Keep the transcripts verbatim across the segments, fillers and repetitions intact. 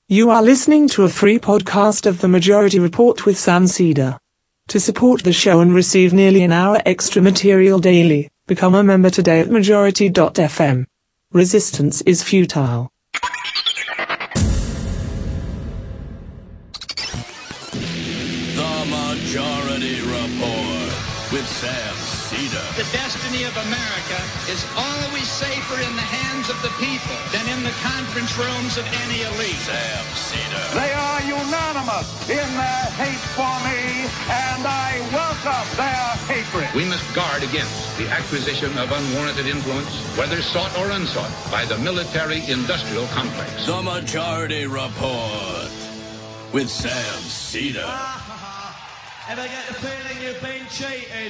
You are listening to a free podcast of The Majority Report with Sam Seder. To support the show and receive nearly an hour extra material daily, become a member today at majority dot f m. Resistance is futile. The Majority Report with Sam Seder. The destiny of America is always safer in the hands of the people than in the conference rooms of any elite. Sam Seder. They are unanimous in their hate for me, and I welcome their hatred. We must guard against the acquisition of unwarranted influence, whether sought or unsought, by the military-industrial complex. The Majority Report with Sam Seder. And I get the feeling you've been cheated.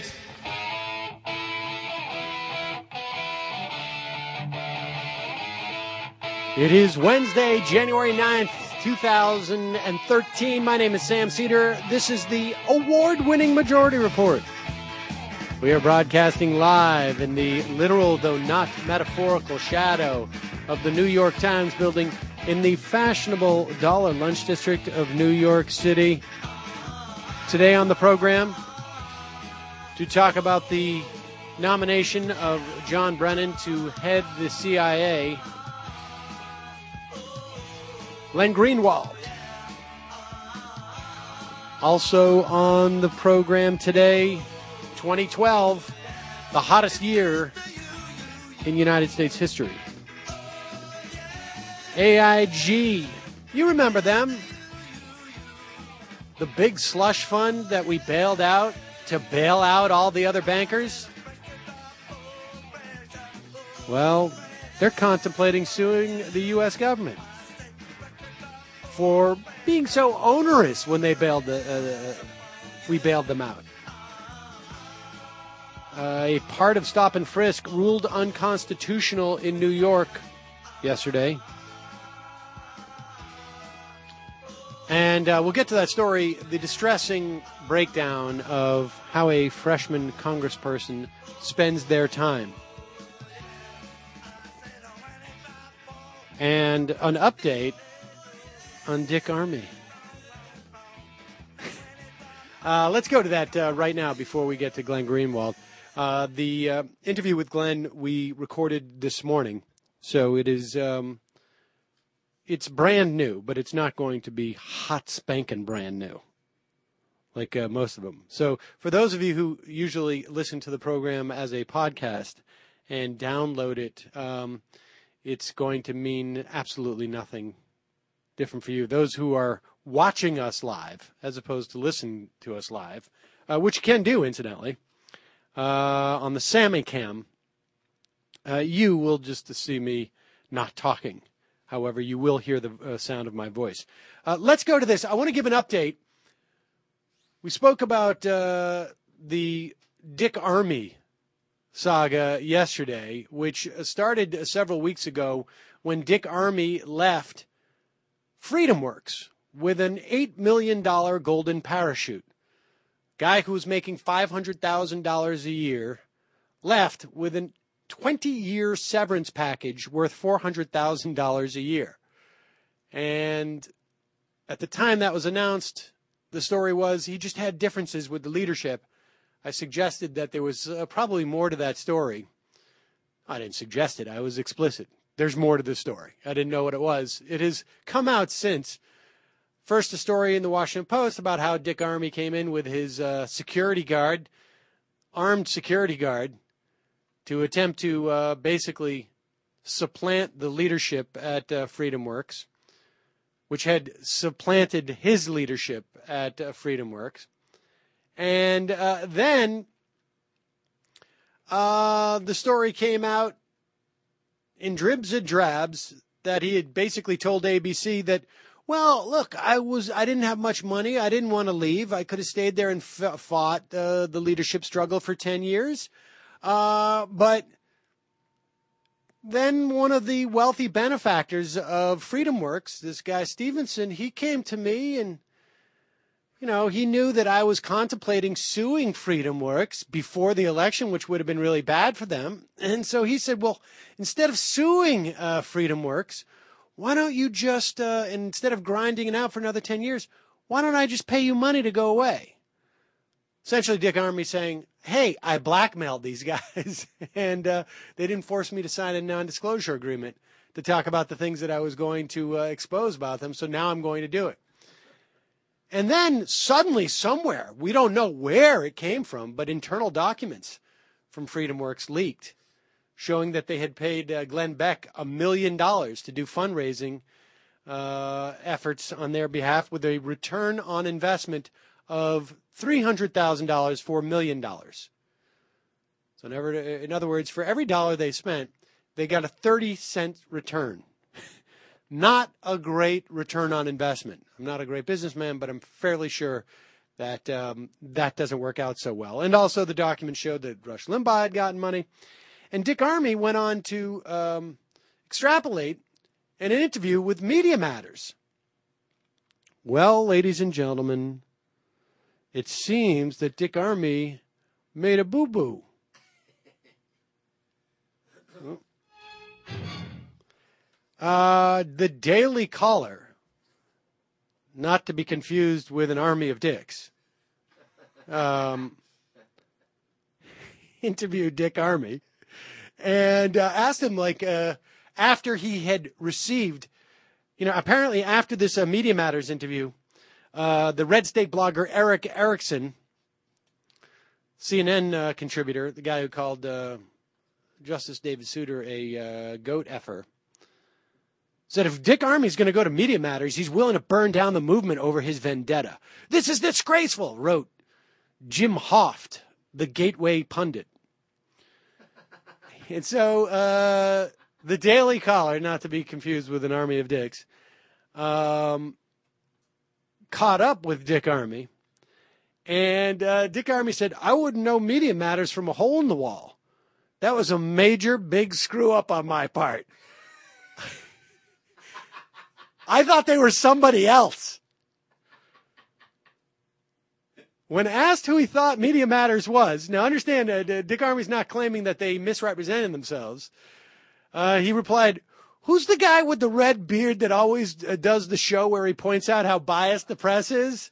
It is Wednesday, January ninth, two thousand thirteen. My name is Sam Seder. This is the award-winning Majority Report. We are broadcasting live in the literal, though not metaphorical, shadow of the New York Times building in the fashionable Dollar Lunch District of New York City. Today on the program, to talk about the nomination of John Brennan to head the C I A, Glenn Greenwald. Also on the program today, twenty twelve, the hottest year in United States history. A I G, you remember them? The big slush fund that we bailed out to bail out all the other bankers? Well, they're contemplating suing the U S government for being so onerous when they bailed the, uh, we bailed them out. Uh, a part of stop and frisk ruled unconstitutional in New York yesterday. And uh, we'll get to that story, the distressing breakdown of how a freshman congressperson spends their time. And an update on Dick Armey. uh, let's go to that uh, right now before we get to Glenn Greenwald. Uh, the uh, interview with Glenn we recorded this morning, so it is um, it's brand new, but it's not going to be hot spanking brand new like uh, most of them. So for those of you who usually listen to the program as a podcast and download it, um, it's going to mean absolutely nothing different for you. Those who are watching us live, as opposed to listening to us live, uh, which you can do, incidentally, uh, on the Sammy Cam, uh, you will just see me not talking. However, you will hear the uh, sound of my voice. Uh, let's go to this. I want to give an update. We spoke about uh, the Dick Armey saga yesterday, which started several weeks ago when Dick Armey left FreedomWorks with an eight million dollars golden parachute. Guy who was making five hundred thousand dollars a year left with a twenty-year severance package worth four hundred thousand dollars a year. And at the time that was announced, the story was he just had differences with the leadership. I suggested that there was uh, probably more to that story. I didn't suggest it. I was explicit. There's more to the story. I didn't know what it was. It has come out since. First, a story in the Washington Post about how Dick Armey came in with his uh, security guard, armed security guard, to attempt to uh, basically supplant the leadership at uh, FreedomWorks, which had supplanted his leadership at uh, FreedomWorks. And uh, then uh, the story came out in dribs and drabs that he had basically told A B C that, well, look, I was I didn't have much money. I didn't want to leave. I could have stayed there and f- fought uh, the leadership struggle for ten years. Uh, but then one of the wealthy benefactors of FreedomWorks, this guy Stevenson, he came to me and, you know, he knew that I was contemplating suing FreedomWorks before the election, which would have been really bad for them. And so he said, well, instead of suing uh, FreedomWorks, why don't you just, uh, instead of grinding it out for another ten years, why don't I just pay you money to go away? Essentially, Dick Armey saying, hey, I blackmailed these guys, and uh, they didn't force me to sign a non-disclosure agreement to talk about the things that I was going to uh, expose about them, so now I'm going to do it. And then suddenly, somewhere, we don't know where it came from, but internal documents from FreedomWorks leaked, showing that they had paid uh, Glenn Beck a million dollars to do fundraising uh, efforts on their behalf with a return on investment of three hundred thousand dollars for a million dollars. So never, in other words, for every dollar they spent, they got a thirty cent return. Not a great return on investment. I'm not a great businessman, but I'm fairly sure that um, that doesn't work out so well. And also the document showed that Rush Limbaugh had gotten money. And Dick Armey went on to um, extrapolate in an interview with Media Matters. Well, ladies and gentlemen, it seems that Dick Armey made a boo-boo. Uh, the Daily Caller, not to be confused with an army of dicks, um, interviewed Dick Armey and uh, asked him, like, uh, after he had received, you know, apparently after this uh, Media Matters interview, uh, the Red State blogger Eric Erickson, C N N uh, contributor, the guy who called uh, Justice David Souter a uh, goat effer, said if Dick Armey's going to go to Media Matters, he's willing to burn down the movement over his vendetta. This is disgraceful, wrote Jim Hoft, the Gateway pundit. And so uh, the Daily Caller, not to be confused with an army of dicks, um, caught up with Dick Armey. And uh, Dick Armey said, I wouldn't know Media Matters from a hole in the wall. That was a major, big screw up on my part. I thought they were somebody else. When asked who he thought Media Matters was, now understand, uh, Dick Armey's not claiming that they misrepresented themselves. Uh, he replied, who's the guy with the red beard that always uh, does the show where he points out how biased the press is?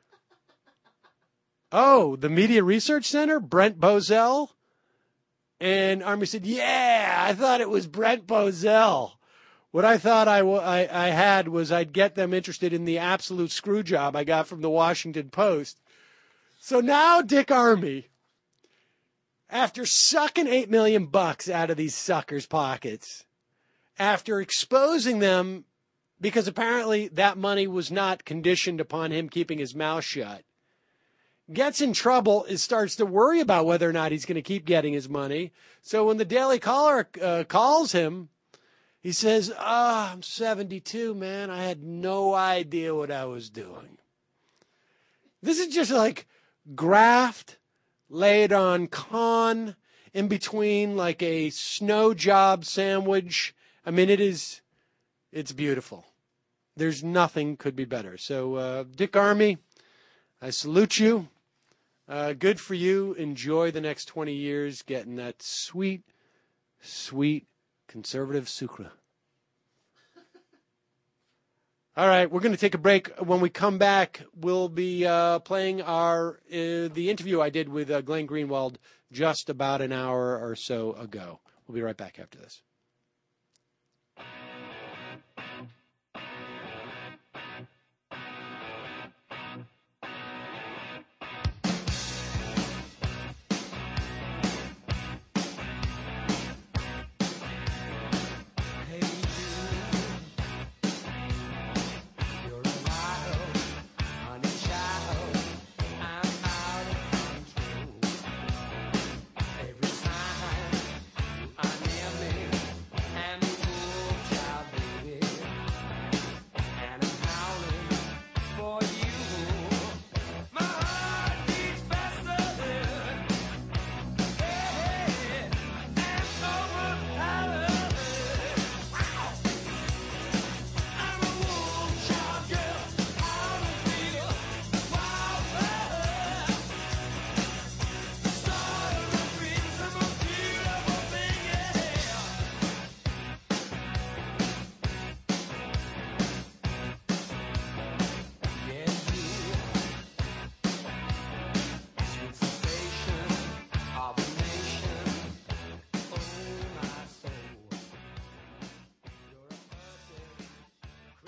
Oh, the Media Research Center, Brent Bozell? And Armey said, yeah, I thought it was Brent Bozell. What I thought I, w- I, I had was I'd get them interested in the absolute screw job I got from the Washington Post. So now Dick Armey, after sucking eight million bucks out of these suckers' pockets, after exposing them because apparently that money was not conditioned upon him keeping his mouth shut, gets in trouble and starts to worry about whether or not he's going to keep getting his money. So when the Daily Caller uh, calls him, he says, ah, oh, I'm seventy-two, man. I had no idea what I was doing. This is just like graft laid on con in between like a snow job sandwich. I mean, it is, it's beautiful. There's nothing could be better. So, uh, Dick Armey, I salute you. Uh, good for you. Enjoy the next twenty years getting that sweet, sweet conservative sucre. All right, we're going to take a break. When we come back, we'll be uh, playing our uh, the interview I did with uh, Glenn Greenwald just about an hour or so ago. We'll be right back after this.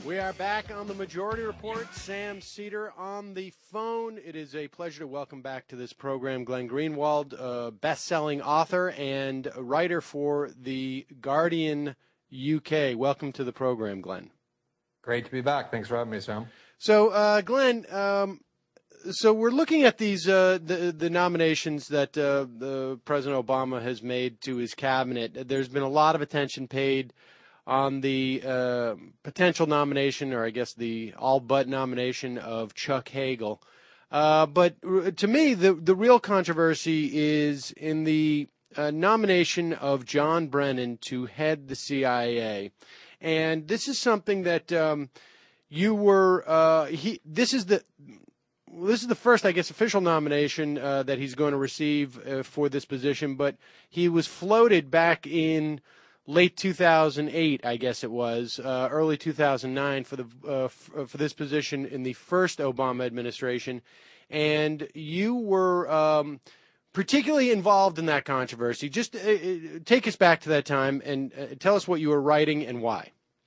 We are back on the Majority Report. Sam Seder on the phone. It is a pleasure to welcome back to this program Glenn Greenwald, uh, best-selling author and writer for The Guardian U K. Welcome to the program, Glenn. Great to be back. Thanks for having me, Sam. So, uh, Glenn, um, so we're looking at these uh, the the nominations that uh, the President Obama has made to his cabinet. There's been a lot of attention paid on the uh, potential nomination, or I guess the all-but nomination of Chuck Hagel. Uh, but to me, the the real controversy is in the uh, nomination of John Brennan to head the C I A. And this is something that um, you were uh, he. This is the this is the first, I guess, official nomination uh, that he's going to receive uh, for this position. But he was floated back in late two thousand eight, I guess it was, uh, early two thousand nine for the uh, f- for this position in the first Obama administration, and you were um, particularly involved in that controversy. Just uh, take us back to that time and uh, tell us what you were writing and why.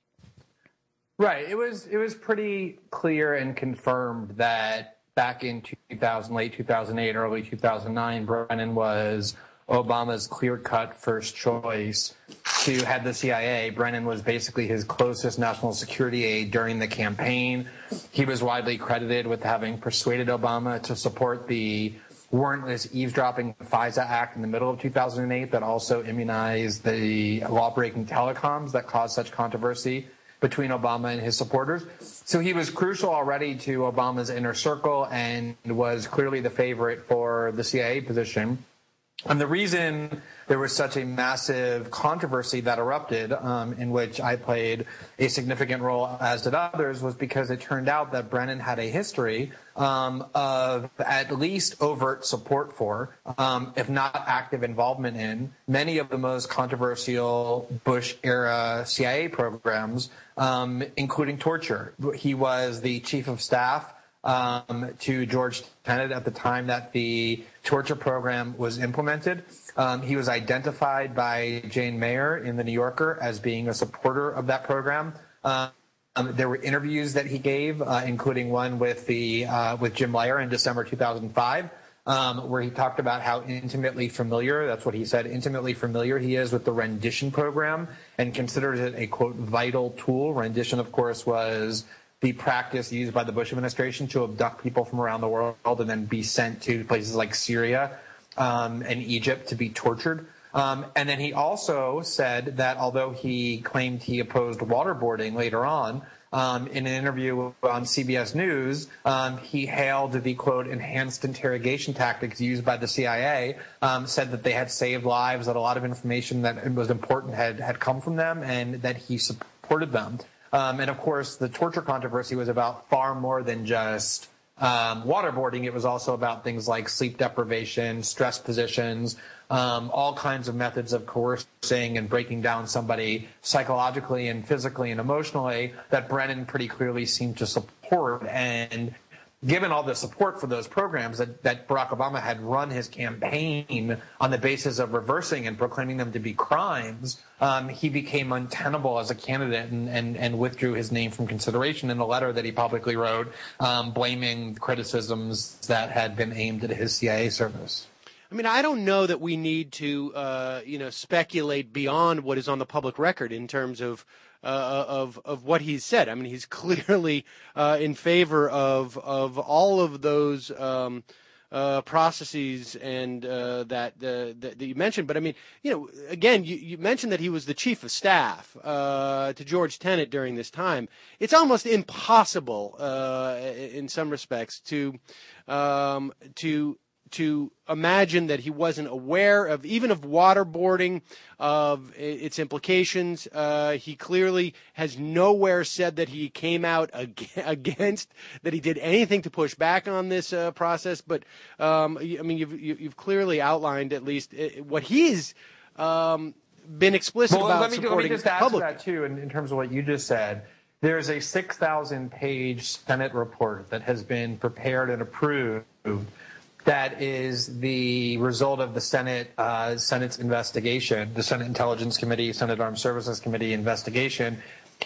Right. It was it was pretty clear and confirmed that back in two thousand, late two thousand eight, early two thousand nine, Brennan was Obama's clear-cut first choice to head the C I A. Brennan was basically his closest national security aide during the campaign. He was widely credited with having persuaded Obama to support the warrantless eavesdropping FISA Act in the middle of two thousand eight that also immunized the law-breaking telecoms that caused such controversy between Obama and his supporters. So he was crucial already to Obama's inner circle and was clearly the favorite for the C I A position. And the reason there was such a massive controversy that erupted, um, in which I played a significant role, as did others, was because it turned out that Brennan had a history um, of at least overt support for, um, if not active involvement in, many of the most controversial Bush-era C I A programs, um, including torture. He was the chief of staff Um, to George Tenet at the time that the torture program was implemented. Um, he was identified by Jane Mayer in The New Yorker as being a supporter of that program. Um, there were interviews that he gave, uh, including one with the uh, with Jim Leyer in December two thousand five, um, where he talked about how intimately familiar, that's what he said, intimately familiar he is with the rendition program and considers it a, quote, vital tool. Rendition, of course, was the practice used by the Bush administration to abduct people from around the world and then be sent to places like Syria um, and Egypt to be tortured. Um, and then he also said that although he claimed he opposed waterboarding later on, um, in an interview on C B S News, um, he hailed the, quote, enhanced interrogation tactics used by the C I A, um, said that they had saved lives, that a lot of information that was important had, had come from them, and that he supported them. Um, and, of course, the torture controversy was about far more than just um, waterboarding. It was also about things like sleep deprivation, stress positions, um, all kinds of methods of coercing and breaking down somebody psychologically and physically and emotionally that Brennan pretty clearly seemed to support. And given all the support for those programs that, that Barack Obama had run his campaign on the basis of reversing and proclaiming them to be crimes, um, he became untenable as a candidate and, and, and withdrew his name from consideration in a letter that he publicly wrote, um, blaming criticisms that had been aimed at his C I A service. I mean, I don't know that we need to, uh, you know, speculate beyond what is on the public record in terms of uh, of of what he's said. I mean, he's clearly uh, in favor of of all of those um, uh, processes and uh, that, uh, that that you mentioned. But I mean, you know, again, you, you mentioned that he was the chief of staff uh, to George Tenet during this time. It's almost impossible, uh, in some respects, to um, to to imagine that he wasn't aware of even of waterboarding, of its implications. Uh, he clearly has nowhere said that he came out ag- against, that he did anything to push back on this uh, process. But, um, I mean, you've, you've clearly outlined at least what he's um, been explicit well, about let me, supporting let me just add public. to that, too, in, in terms of what you just said. There's a six thousand page Senate report that has been prepared and approved that is the result of the Senate uh, Senate's investigation, the Senate Intelligence Committee, Senate Armed Services Committee investigation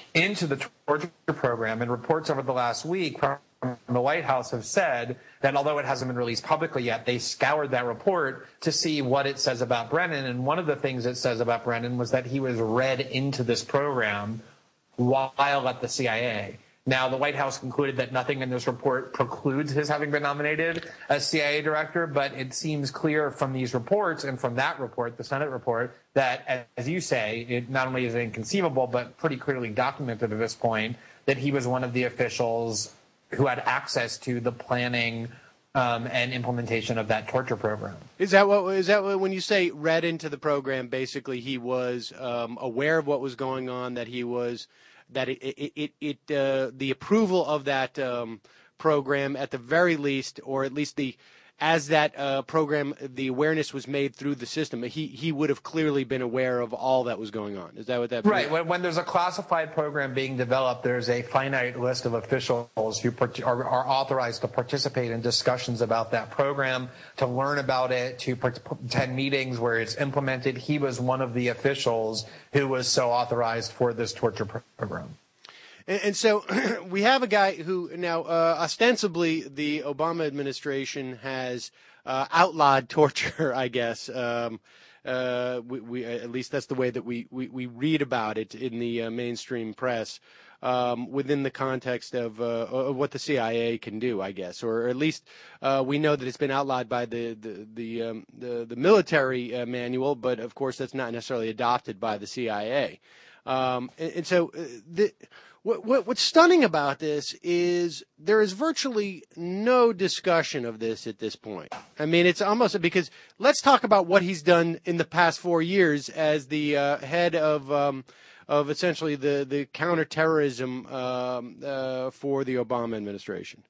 into the torture program. And reports over the last week from the White House have said that although it hasn't been released publicly yet, they scoured that report to see what it says about Brennan. And one of the things it says about Brennan was that he was read into this program while at the C I A. Now, the White House concluded that nothing in this report precludes his having been nominated as C I A director, but it seems clear from these reports and from that report, the Senate report, that, as you say, it not only is inconceivable, but pretty clearly documented at this point, that he was one of the officials who had access to the planning um, and implementation of that torture program. Is that what? Is that what, when you say read into the program? Basically, he was um, aware of what was going on. That he was that it it it, it uh, the approval of that um, program at the very least, or at least the as that uh, program, the awareness was made through the system. He he would have clearly been aware of all that was going on. Is that what that means? Right. When, when there's a classified program being developed, there's a finite list of officials who part- are, are authorized to participate in discussions about that program, to learn about it, to part- attend meetings where it's implemented. He was one of the officials who was so authorized for this torture program. And, and so we have a guy who now uh, ostensibly the Obama administration has uh, outlawed torture, I guess. Um, uh, we, we, at least that's the way that we, we, we read about it in the uh, mainstream press um, within the context of, uh, of what the C I A can do, I guess. Or at least uh, we know that it's been outlawed by the, the, the, um, the, the military uh, manual, but of course that's not necessarily adopted by the C I A. Um, and, and so uh, the What, what, what's stunning about this is there is virtually no discussion of this at this point. I mean, it's almost because let's talk about what he's done in the past four years as the uh, head of um, of essentially the the counterterrorism um, uh, for the Obama administration.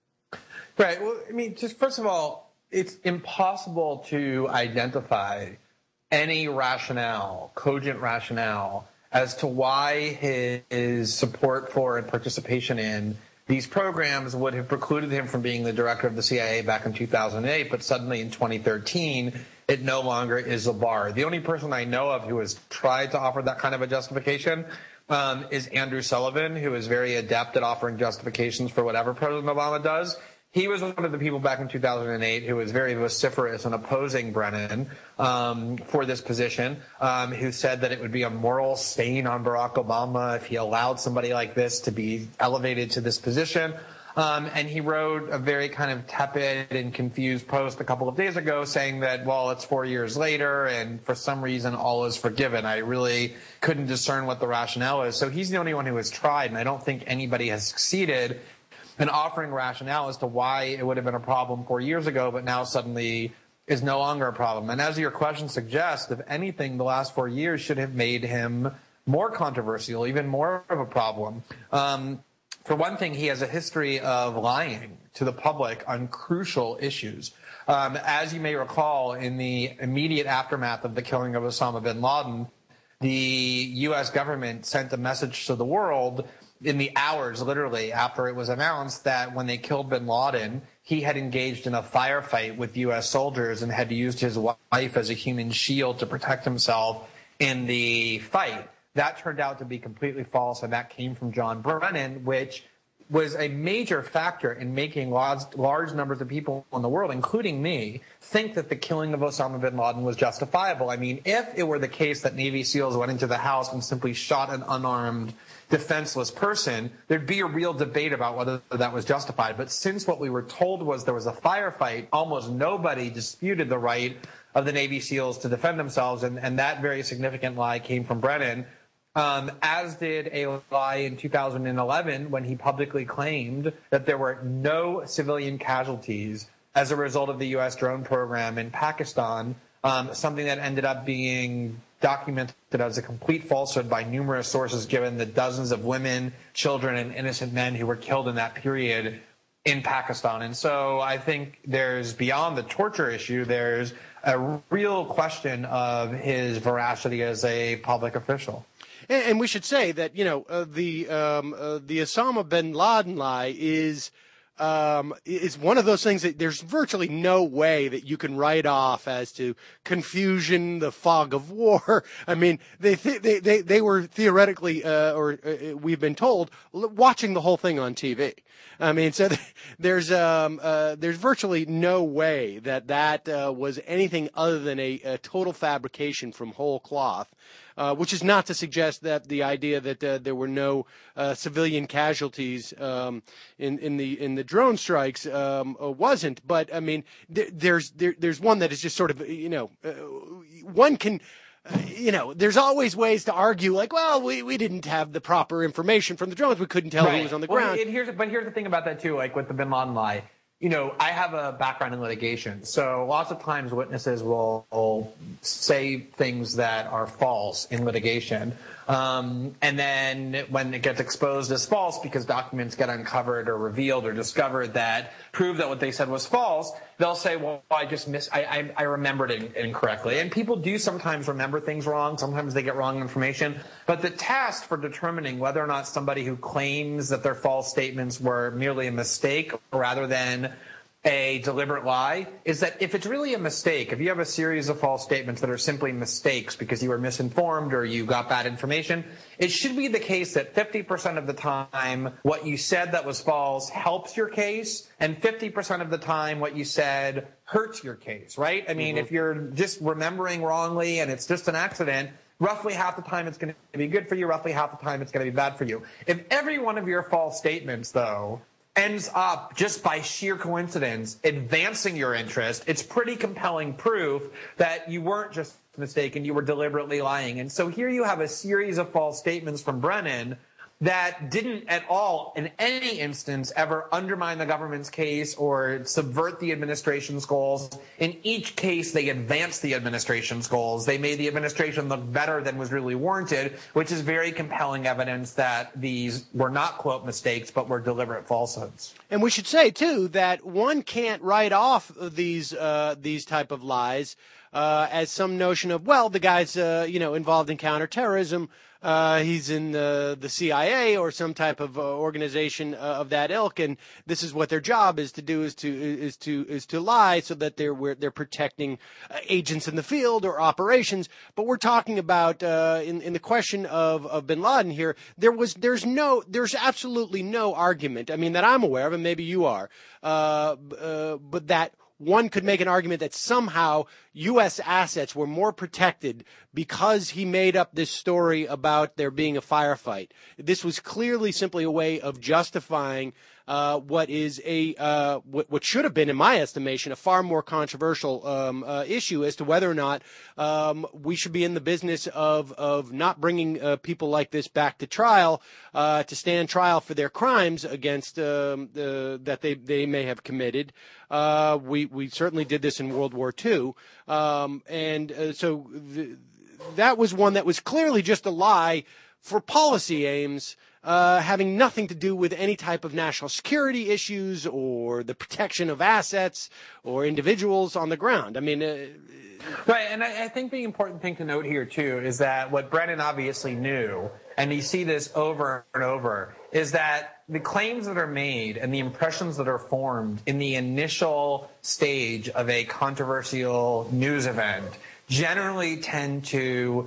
Right. Well, I mean, just first of all, it's impossible to identify any rationale, cogent rationale, as to why his support for and participation in these programs would have precluded him from being the director of the C I A back in two thousand eight, but suddenly in twenty thirteen, it no longer is a bar. The only person I know of who has tried to offer that kind of a justification um, is Andrew Sullivan, who is very adept at offering justifications for whatever President Obama does. He was one of the people back in two thousand eight who was very vociferous in opposing Brennan um, for this position, um, who said that it would be a moral stain on Barack Obama if he allowed somebody like this to be elevated to this position. Um, and he wrote a very kind of tepid and confused post a couple of days ago saying that, well, it's four years later and for some reason all is forgiven. I really couldn't discern what the rationale is. So he's the only one who has tried, and I don't think anybody has succeeded and offering rationale as to why it would have been a problem four years ago, but now suddenly is no longer a problem. And as your question suggests, if anything, the last four years should have made him more controversial, even more of a problem. Um, for one thing, he has a history of lying to the public on crucial issues. Um, as you may recall, in the immediate aftermath of the killing of Osama bin Laden, the U S government sent a message to the world in the hours, literally, after it was announced that when they killed bin Laden, he had engaged in a firefight with U S soldiers and had used his wife as a human shield to protect himself in the fight. That turned out to be completely false, and that came from John Brennan, which was a major factor in making large, large numbers of people in the world, including me, think that the killing of Osama bin Laden was justifiable. I mean, if it were the case that Navy SEALs went into the house and simply shot an unarmed, defenseless person, there'd be a real debate about whether that was justified. But since what we were told was there was a firefight, almost nobody disputed the right of the Navy SEALs to defend themselves, and, and that very significant lie came from Brennan. Um, as did a lie in two thousand eleven when he publicly claimed that there were no civilian casualties as a result of the U S drone program in Pakistan, um, something that ended up being documented as a complete falsehood by numerous sources, given the dozens of women, children, and innocent men who were killed in that period in Pakistan. And so I think there's, beyond the torture issue, there's a real question of his veracity as a public official. And, and we should say that, you know, uh, the um, uh, the Osama bin Laden lie is um, is one of those things that there's virtually no way that you can write off as to confusion, the fog of war. I mean, they th- they, they they were theoretically, uh, or uh, we've been told, watching the whole thing on T V. I mean, so there's um uh, there's virtually no way that that uh, was anything other than a, a total fabrication from whole cloth. Uh, which is not to suggest that the idea that uh, there were no uh, civilian casualties um, in in the in the drone strikes um, uh, wasn't. But I mean, th- there's there, there's one that is just sort of, you know, uh, one can. Uh, you know, there's always ways to argue, like, well, we, we didn't have the proper information from the drones. We couldn't tell right. who was on the well, ground. It, here's, but here's the thing about that, too, like with the bin Laden lie. You know, I have a background in litigation, so lots of times witnesses will, will say things that are false in litigation. Um, and then when it gets exposed as false because documents get uncovered or revealed or discovered that prove that what they said was false, they'll say, well, I just miss, I, I, I remembered it incorrectly. And people do sometimes remember things wrong. Sometimes they get wrong information. But the test for determining whether or not somebody who claims that their false statements were merely a mistake rather than a deliberate lie is that if it's really a mistake, if you have a series of false statements that are simply mistakes because you were misinformed or you got bad information, it should be the case that fifty percent of the time what you said that was false helps your case, and fifty percent of the time what you said hurts your case, right? I mean, mm-hmm. if you're just remembering wrongly and it's just an accident, roughly half the time it's going to be good for you, roughly half the time it's going to be bad for you. If every one of your false statements, though, ends up, just by sheer coincidence, advancing your interest, it's pretty compelling proof that you weren't just mistaken, you were deliberately lying. And so here you have a series of false statements from Brennan that didn't at all, in any instance, ever undermine the government's case or subvert the administration's goals. In each case, they advanced the administration's goals. They made the administration look better than was really warranted, which is very compelling evidence that these were not, quote, mistakes, but were deliberate falsehoods. And we should say, too, that one can't write off these uh, these type of lies uh, as some notion of, well, the guy's, uh, you know, involved in counterterrorism. Uh, he's in the, the C I A or some type of uh, organization uh, of that ilk, and this is what their job is to do: is to is to is to lie so that they're they're protecting uh, agents in the field or operations. But we're talking about uh, in in the question of, of Bin Laden here. There was there's no there's absolutely no argument. I mean, that I'm aware of, and maybe you are, uh, uh, but that one could make an argument that somehow U S assets were more protected because he made up this story about there being a firefight. This was clearly simply a way of justifying uh, what is a uh, what, what should have been, in my estimation, a far more controversial um, uh, issue as to whether or not um, we should be in the business of of not bringing uh, people like this back to trial uh, to stand trial for their crimes against um, the, that they they may have committed. Uh, we we certainly did this in World War Two, um, and uh, so the, that was one that was clearly just a lie for policy aims, uh, having nothing to do with any type of national security issues or the protection of assets or individuals on the ground. I mean, uh, right, and I, I think the important thing to note here too is that what Brennan obviously knew, and you see this over and over, is that the claims that are made and the impressions that are formed in the initial stage of a controversial news event generally tend to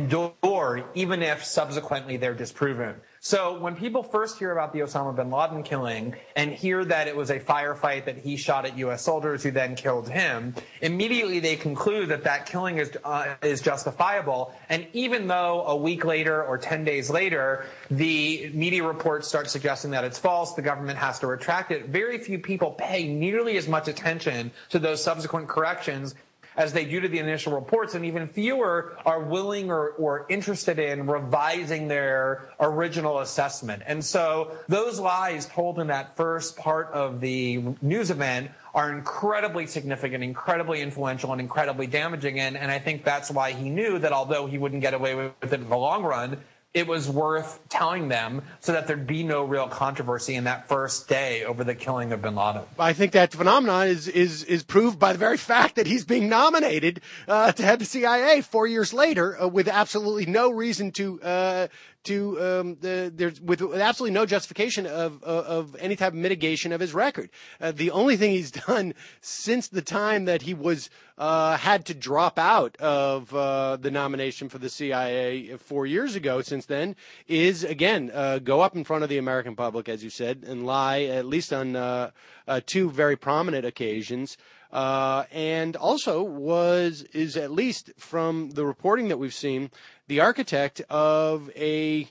endure even if subsequently they're disproven. So when people first hear about the Osama bin Laden killing and hear that it was a firefight that he shot at U S soldiers who then killed him, immediately they conclude that that killing is uh, is justifiable. And even though a week later or ten days later, the media reports start suggesting that it's false, the government has to retract it, very few people pay nearly as much attention to those subsequent corrections as they do to the initial reports, and even fewer are willing or, or interested in revising their original assessment. And so those lies told in that first part of the news event are incredibly significant, incredibly influential, and incredibly damaging. And, and I think that's why he knew that although he wouldn't get away with it in the long run, it was worth telling them so that there'd be no real controversy in that first day over the killing of bin Laden. I think that phenomenon is is is proved by the very fact that he's being nominated uh, to head the C I A four years later uh, with absolutely no reason to uh, to um, the, there's with absolutely no justification of, of of any type of mitigation of his record. Uh, the only thing he's done since the time that he was uh, had to drop out of uh, the nomination for the C I A four years ago, since then, is again uh, go up in front of the American public, as you said, and lie at least on uh, uh, two very prominent occasions. Uh, and also was, is at least from the reporting that we've seen, the architect of a,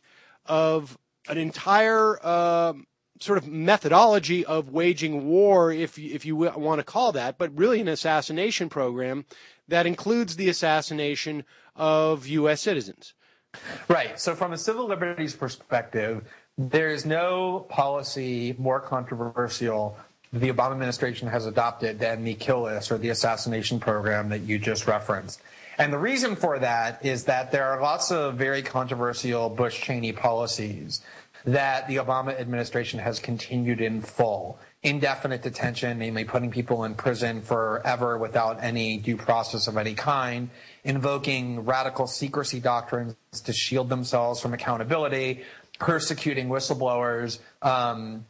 of an entire, uh, sort of methodology of waging war, if, if you want to call that, but really an assassination program that includes the assassination of U S citizens. Right. So from a civil liberties perspective, there is no policy more controversial the Obama administration has adopted than the kill list or the assassination program that you just referenced. And the reason for that is that there are lots of very controversial Bush-Cheney policies that the Obama administration has continued in full. Indefinite detention, namely putting people in prison forever without any due process of any kind, invoking radical secrecy doctrines to shield themselves from accountability, persecuting whistleblowers, um,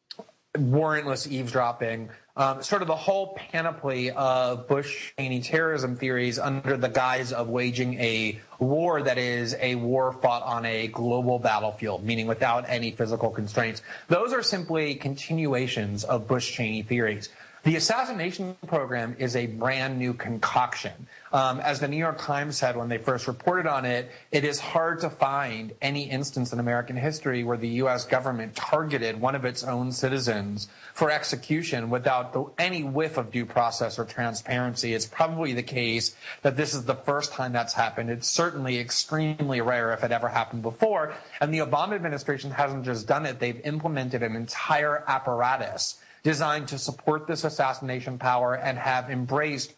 warrantless eavesdropping, um, sort of the whole panoply of Bush-Cheney terrorism theories under the guise of waging a war that is a war fought on a global battlefield, meaning without any physical constraints. Those are simply continuations of Bush-Cheney theories. The assassination program is a brand new concoction. Um, as the New York Times said when they first reported on it, it is hard to find any instance in American history where the U S government targeted one of its own citizens for execution without the, any whiff of due process or transparency. It's probably the case that this is the first time that's happened. It's certainly extremely rare if it ever happened before. And the Obama administration hasn't just done it. They've implemented an entire apparatus designed to support this assassination power and have embraced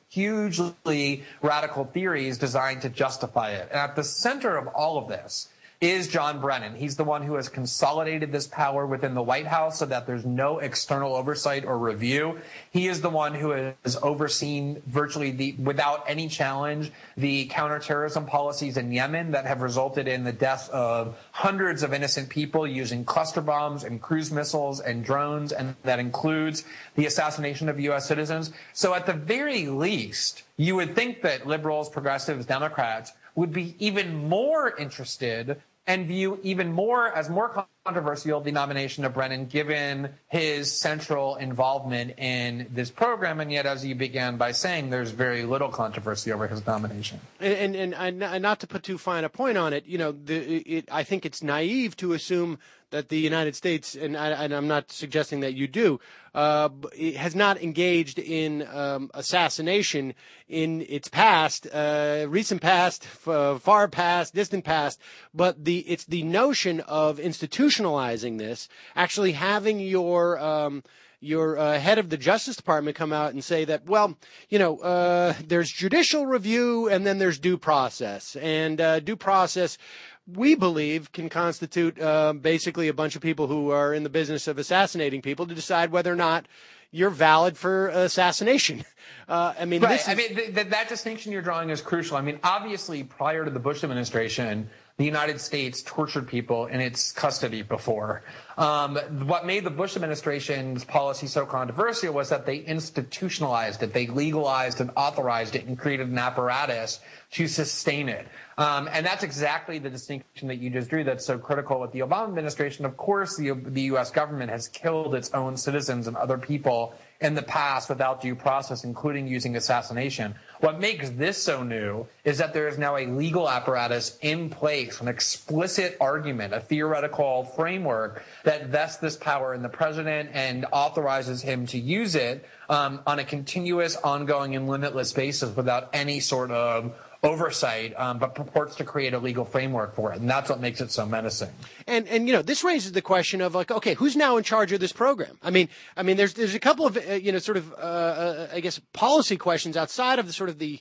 hugely radical theories designed to justify it. And at the center of all of this is John Brennan. He's the one who has consolidated this power within the White House so that there's no external oversight or review. He is the one who has overseen virtually the, without any challenge, the counterterrorism policies in Yemen that have resulted in the death of hundreds of innocent people using cluster bombs and cruise missiles and drones, and that includes the assassination of U S citizens. So at the very least, you would think that liberals, progressives, Democrats would be even more interested and view even more as more controversial the nomination of Brennan, given his central involvement in this program. And yet, as you began by saying, there's very little controversy over his nomination. And, and, and, and not to put too fine a point on it, you know, the, it, I think it's naive to assume that the United States, and, I, and I'm not suggesting that you do, uh, has not engaged in um, assassination in its past, uh, recent past, f- far past, distant past. But the it's the notion of institutionalizing this, actually having your um, your uh, head of the Justice Department come out and say that, well, you know, uh, there's judicial review and then there's due process, and uh, due process, we believe, can constitute uh, basically a bunch of people who are in the business of assassinating people to decide whether or not you're valid for assassination. Uh, I mean, right. this is... I mean, th- th- that distinction you're drawing is crucial. I mean, obviously, prior to the Bush administration, the United States tortured people in its custody before. Um, what made the Bush administration's policy so controversial was that they institutionalized it. They legalized and authorized it and created an apparatus to sustain it. Um, and that's exactly the distinction that you just drew that's so critical with the Obama administration. Of course, the, the U S government has killed its own citizens and other people in the past without due process, including using assassination. What makes this so new is that there is now a legal apparatus in place, an explicit argument, a theoretical framework that vests this power in the president and authorizes him to use it um, on a continuous, ongoing, and limitless basis without any sort of oversight, um, but purports to create a legal framework for it. And that's what makes it so menacing. And, and you know, this raises the question of, like, okay, who's now in charge of this program? I mean, I mean, there's there's a couple of, uh, you know, sort of, uh, uh, I guess, policy questions outside of the sort of the,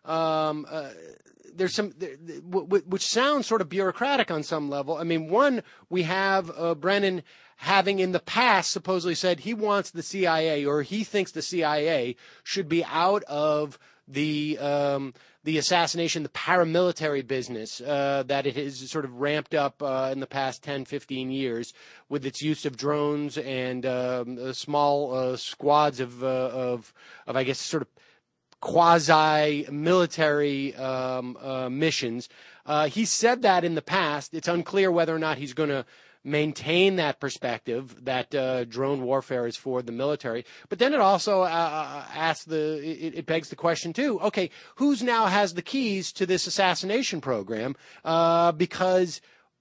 um, uh, there's some, there, w- which sounds sort of bureaucratic on some level. I mean, one, we have uh, Brennan having in the past supposedly said he wants the C I A, or he thinks the C I A should be out of the um, the assassination, the paramilitary business uh, that it has sort of ramped up uh, in the past ten, fifteen years with its use of drones and um, uh, small uh, squads of, uh, of, of, I guess, sort of quasi-military um, uh, missions. Uh, he said that in the past. It's unclear whether or not he's going to maintain that perspective that uh, drone warfare is for the military. But then it also uh, asks the, it, it begs the question too, okay, who's now has the keys to this assassination program? Uh, because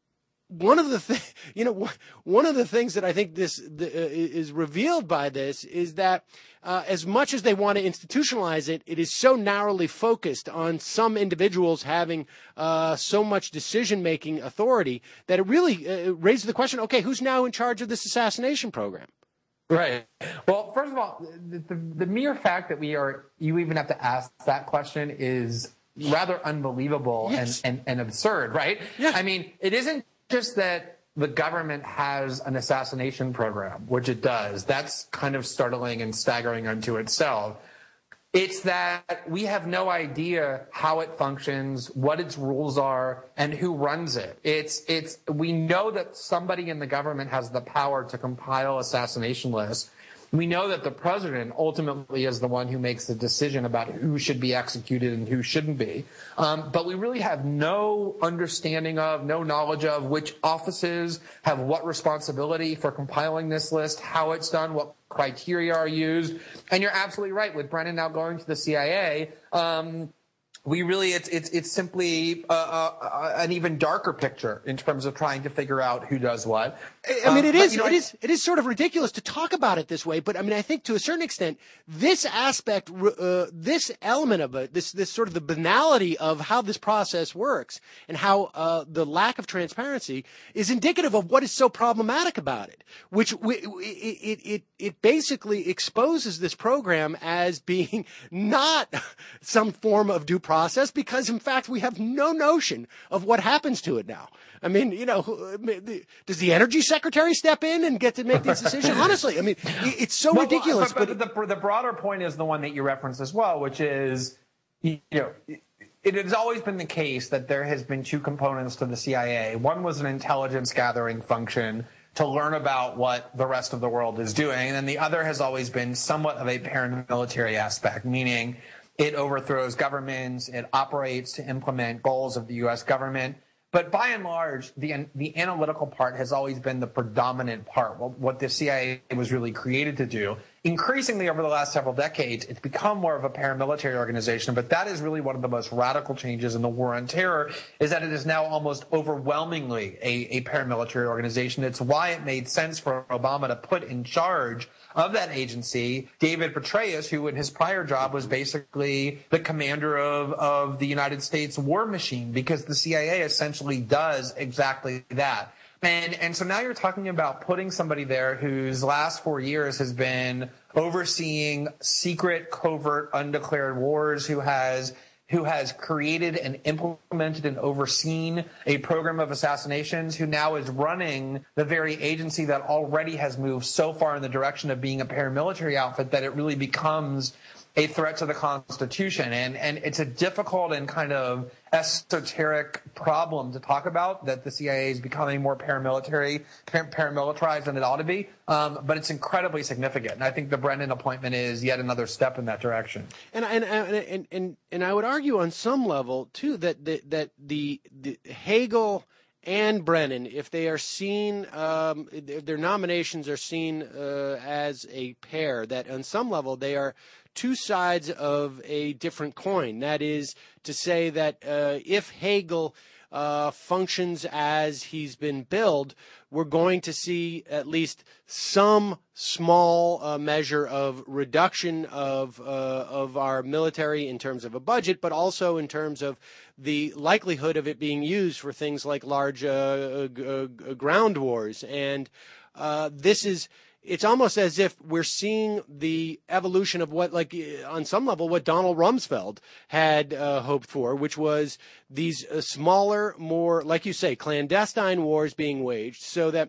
one of the th- you know, one of the things that I think this the, uh, is revealed by this is that uh, as much as they want to institutionalize it, it is so narrowly focused on some individuals having uh, so much decision-making authority that it really uh, raises the question, okay, who's now in charge of this assassination program? Right. Well, first of all, the, the, the mere fact that we are, you even have to ask that question is rather unbelievable Yes. and, and, and absurd, right? Yeah. I mean, it isn't just that the government has an assassination program, which it does. That's kind of startling and staggering unto itself. It's that we have no idea how it functions, what its rules are, and who runs it. It's, it's, we know that somebody in the government has the power to compile assassination lists. We know that the president ultimately is the one who makes the decision about who should be executed and who shouldn't be. Um, but we really have no understanding of, no knowledge of which offices have what responsibility for compiling this list, how it's done, what criteria are used. And you're absolutely right. With Brennan now going to the C I A, um, we really, it's, it's, it's simply uh, uh, an even darker picture in terms of trying to figure out who does what. I mean, it um, is, but, you know, it I, is, it is sort of ridiculous to talk about it this way. But I mean, I think to a certain extent, this aspect, uh, this element of it, this, this sort of the banality of how this process works and how uh, the lack of transparency is indicative of what is so problematic about it. Which we, it, it, it basically exposes this program as being not some form of due process. Process because, in fact, we have no notion of what happens to it now. I mean, you know, does the energy secretary step in and get to make these decisions? Honestly, I mean, it's so well, ridiculous. But, but, but the, the broader point is the one that you referenced as well, which is, you know, it has always been the case that there has been two components to the C I A. One was an intelligence gathering function to learn about what the rest of the world is doing, and then the other has always been somewhat of a paramilitary aspect, meaning it overthrows governments. It operates to implement goals of the U S government. But by and large, the the analytical part has always been the predominant part, what the C I A was really created to do. Increasingly over the last several decades, it's become more of a paramilitary organization, but that is really one of the most radical changes in the war on terror, is that it is now almost overwhelmingly a, a paramilitary organization. It's why it made sense for Obama to put in charge of that agency David Petraeus, who in his prior job was basically the commander of, of the United States war machine, because the C I A essentially does exactly that. And, and so now you're talking about putting somebody there whose last four years has been overseeing secret, covert, undeclared wars, who has who has created and implemented and overseen a program of assassinations, who now is running the very agency that already has moved so far in the direction of being a paramilitary outfit that it really becomes a threat to the Constitution. And, and it's a difficult and kind of esoteric problem to talk about, that the C I A is becoming more paramilitary, par- paramilitarized than it ought to be. Um, but it's incredibly significant. And I think the Brennan appointment is yet another step in that direction. And and and and, and I would argue on some level, too, that the, that the, the Hagel and Brennan, if they are seen, um, their nominations are seen uh, as a pair, that on some level they are two sides of a different coin. That is to say that uh, if Hagel uh, functions as he's been billed, we're going to see at least some small uh, measure of reduction of uh, of our military in terms of a budget, but also in terms of the likelihood of it being used for things like large uh, g- uh, ground wars. And uh, this is it's almost as if we're seeing the evolution of what, like, on some level, what Donald Rumsfeld had uh, hoped for, which was these uh, smaller, more, like you say, clandestine wars being waged, so that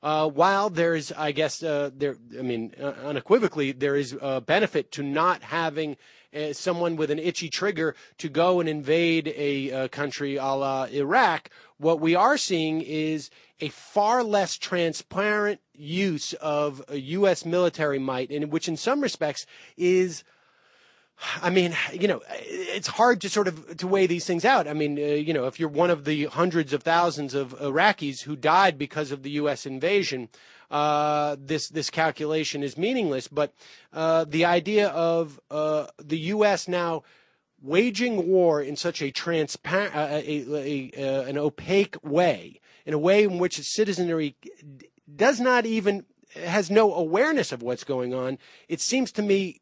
Uh, while there's, I guess, uh, there, I mean, uh, unequivocally, there is a benefit to not having uh, someone with an itchy trigger to go and invade a uh, country a la Iraq. What we are seeing is a far less transparent use of a U S military might, and which in some respects is, I mean, you know, it's hard to sort of to weigh these things out. I mean, uh, you know, if you're one of the hundreds of thousands of Iraqis who died because of the U S invasion, uh, this this calculation is meaningless. But uh, the idea of uh, the U S now waging war in such a transparent, uh, a, a, a, an opaque way, in a way in which its citizenry does not even, has no awareness of what's going on, it seems to me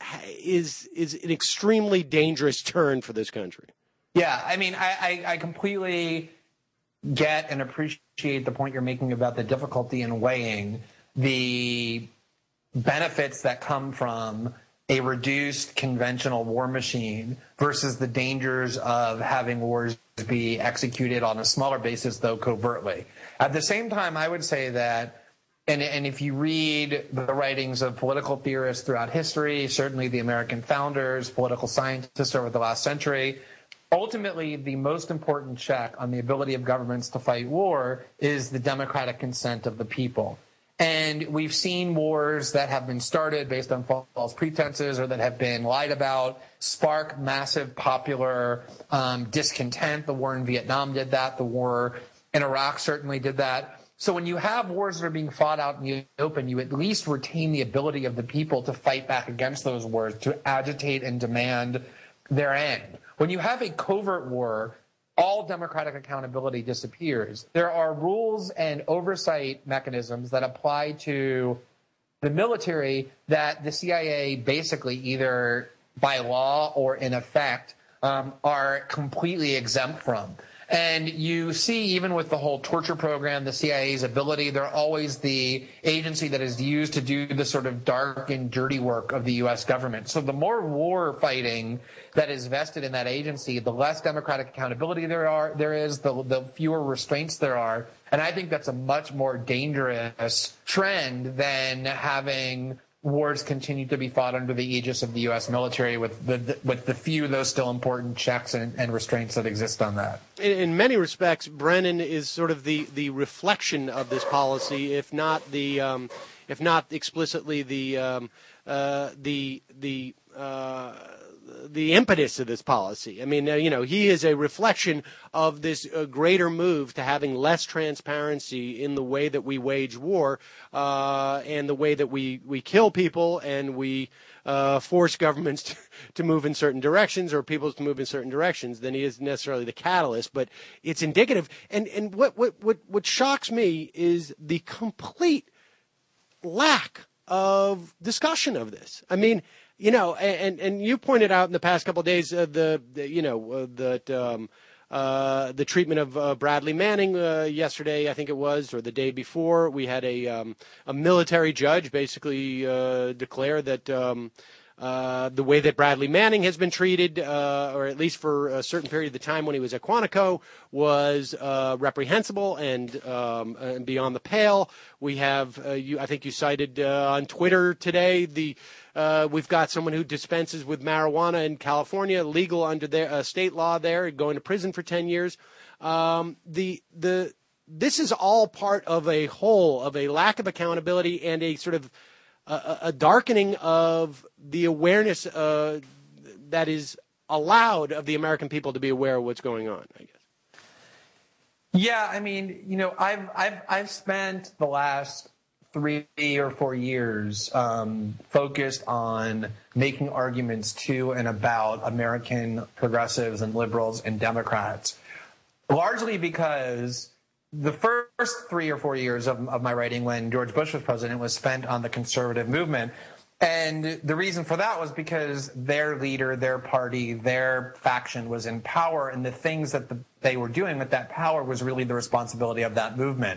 is is an extremely dangerous turn for this country. Yeah, I mean, I, I, I completely get and appreciate the point you're making about the difficulty in weighing the benefits that come from a reduced conventional war machine versus the dangers of having wars be executed on a smaller basis, though covertly. At the same time, I would say that, and, and if you read the writings of political theorists throughout history, certainly the American founders, political scientists over the last century, ultimately the most important check on the ability of governments to fight war is the democratic consent of the people. And we've seen wars that have been started based on false pretenses or that have been lied about spark massive popular um, discontent. The war in Vietnam did that. The war in Iraq certainly did that. So when you have wars that are being fought out in the open, you at least retain the ability of the people to fight back against those wars, to agitate and demand their end. When you have a covert war, all democratic accountability disappears. There are rules and oversight mechanisms that apply to the military that the C I A basically either by law or in effect um, are completely exempt from. And you see, even with the whole torture program, the C I A's ability, they're always the agency that is used to do the sort of dark and dirty work of the U S government. So the more war fighting that is vested in that agency, the less democratic accountability there are, there is, the, the fewer restraints there are. And I think that's a much more dangerous trend than having wars continue to be fought under the aegis of the U S military with the, the with the few, though still important, checks and, and restraints that exist on that. In, in many respects, Brennan is sort of the, the reflection of this policy, if not the um, if not explicitly the um, uh, the the uh, the impetus of this policy. I mean, uh, you know, he is a reflection of this uh, greater move to having less transparency in the way that we wage war uh, and the way that we, we kill people and we uh, force governments to, to move in certain directions or people to move in certain directions than he is necessarily the catalyst. But it's indicative. And, and what, what, what, what shocks me is the complete lack of discussion of this. I mean, You know, and and you pointed out in the past couple of days uh, the, the you know uh, that um, uh, the treatment of uh, Bradley Manning uh, yesterday, I think it was, or the day before, we had a um, a military judge basically uh, declare that um, uh, the way that Bradley Manning has been treated, uh, or at least for a certain period of the time when he was at Quantico, was uh, reprehensible and, um, and beyond the pale. We have, uh, you, I think you cited uh, on Twitter today the. Uh, we've got someone who dispenses with marijuana in California, legal under their uh, state law there, going to prison for ten years. Um, the the this is all part of a whole of a lack of accountability and a sort of a, a darkening of the awareness uh, that is allowed of the American people to be aware of what's going on, I guess. Yeah, I mean, you know, I've I've I've spent the last three or four years um, focused on making arguments to and about American progressives and liberals and Democrats, largely because the first three or four years of, of my writing when George Bush was president was spent on the conservative movement. And the reason for that was because their leader, their party, their faction was in power, and the things that the, they were doing with that power was really the responsibility of that movement.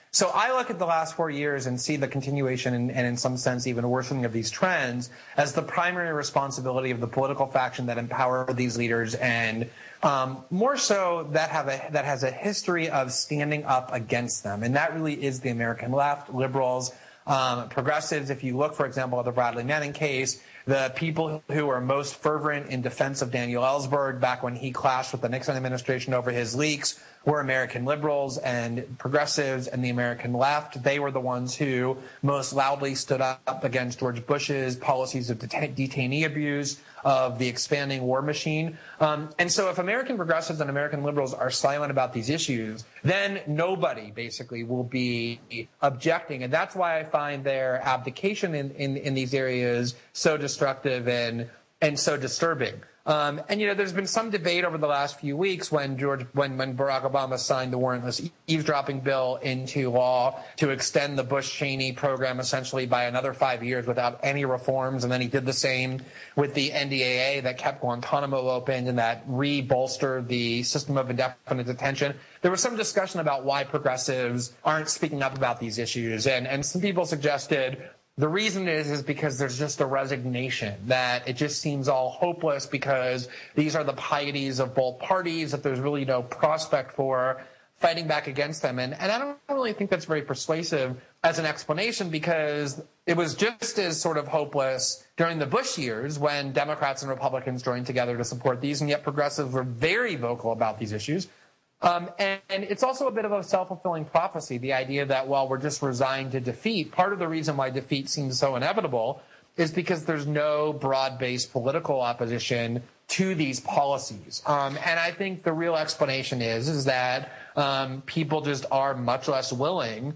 So I look at the last four years and see the continuation and, and in some sense even worsening of these trends as the primary responsibility of the political faction that empower these leaders, and um, more so that have a that has a history of standing up against them. And that really is the American left, liberals, um, progressives. If you look, for example, at the Bradley Manning case, the people who are most fervent in defense of Daniel Ellsberg back when he clashed with the Nixon administration over his leaks were American liberals and progressives and the American left. They were the ones who most loudly stood up against George Bush's policies of det- detainee abuse, of the expanding war machine. Um, and so if American progressives and American liberals are silent about these issues, then nobody basically will be objecting. And that's why I find their abdication in, in, in these areas so destructive and, and so disturbing. Um, and, you know, there's been some debate over the last few weeks when George, when, when Barack Obama signed the warrantless eavesdropping bill into law to extend the Bush-Cheney program essentially by another five years without any reforms. And then he did the same with the N D A A that kept Guantanamo open and that re-bolstered the system of indefinite detention. There was some discussion about why progressives aren't speaking up about these issues. And, and some people suggested the reason is is because there's just a resignation that it just seems all hopeless because these are the pieties of both parties, that there's really no prospect for fighting back against them. And, and I don't really think that's very persuasive as an explanation, because it was just as sort of hopeless during the Bush years when Democrats and Republicans joined together to support these, and yet progressives were very vocal about these issues. Um, and, and it's also a bit of a self-fulfilling prophecy, the idea that, well, we're just resigned to defeat. Part of the reason why defeat seems so inevitable is because there's no broad-based political opposition to these policies. Um, and I think the real explanation is, is that um, people just are much less willing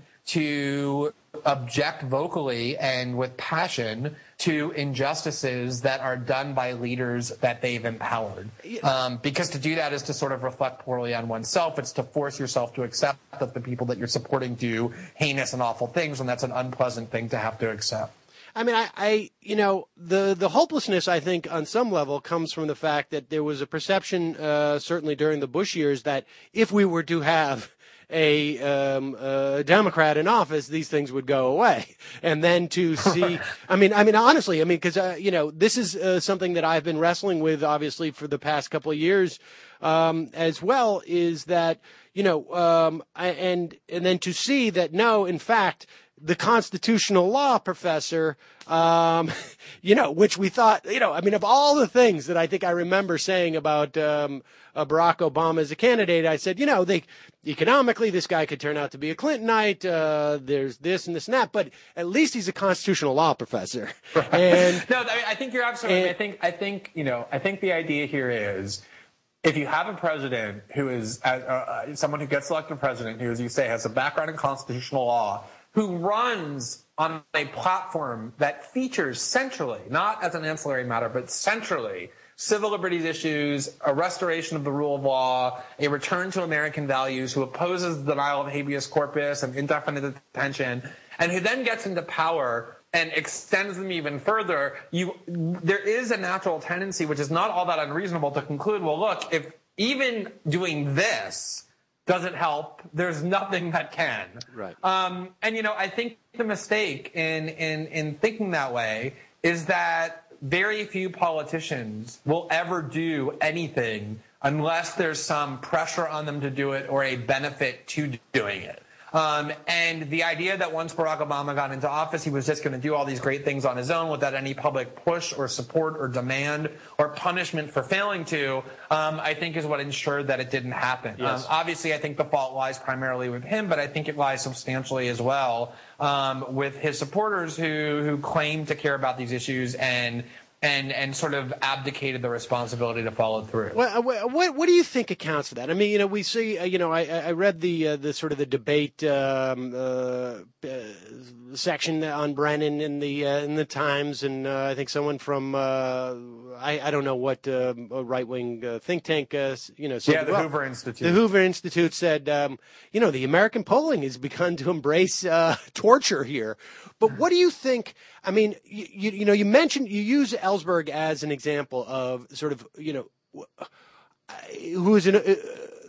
to object vocally and with passion to injustices that are done by leaders that they've empowered. Um, because to do that is to sort of reflect poorly on oneself. It's to force yourself to accept that the people that you're supporting do heinous and awful things, and that's an unpleasant thing to have to accept. I mean, I, I, you know, the, the hopelessness, I think, on some level comes from the fact that there was a perception, uh, certainly during the Bush years, that if we were to have a, um, a Democrat in office, these things would go away. And then to see, I mean, I mean, honestly, I mean, because, uh, you know, this is uh, something that I've been wrestling with, obviously, for the past couple of years um, as well, is that, you know, um, I, and and then to see that, no, in fact, the constitutional law professor, um, you know, which we thought, you know, I mean, of all the things that I think I remember saying about um, uh, Barack Obama as a candidate, I said, you know, they economically, this guy could turn out to be a Clintonite. Uh, there's this and this and that, but at least he's a constitutional law professor. Right. And no, I, mean, I think you're absolutely. And, I think, I think, you know, I think the idea here is, if you have a president who is uh, uh, someone who gets elected president, who, as you say, has a background in constitutional law, who runs on a platform that features centrally, not as an ancillary matter, but centrally, civil liberties issues, a restoration of the rule of law, a return to American values, who opposes the denial of habeas corpus and indefinite detention, and who then gets into power and extends them even further, you, there is a natural tendency, which is not all that unreasonable, to conclude, well, look, if even doing this doesn't help, there's nothing that can. Right. Um, and, you know, I think the mistake in, in, in thinking that way is that very few politicians will ever do anything unless there's some pressure on them to do it or a benefit to doing it. Um, and the idea that once Barack Obama got into office, he was just going to do all these great things on his own without any public push or support or demand or punishment for failing to, um, I think is what ensured that it didn't happen. Yes. Um, obviously, I think the fault lies primarily with him, but I think it lies substantially as well um, with his supporters who, who claim to care about these issues and And, and sort of abdicated the responsibility to follow through. Well, what what do you think accounts for that? I mean, you know, we see, uh, you know, I I read the uh, the sort of the debate um, uh, uh, section on Brennan in the uh, in the Times, and uh, I think someone from uh, I I don't know what uh, right wing uh, think tank, uh, you know, said, yeah, the well, Hoover Institute. The Hoover Institute said, um, you know, the American polling has begun to embrace uh, torture here. But what do you think? I mean, you, you, you know, you mentioned, you use Ellsberg as an example of sort of, you know, who is an, uh,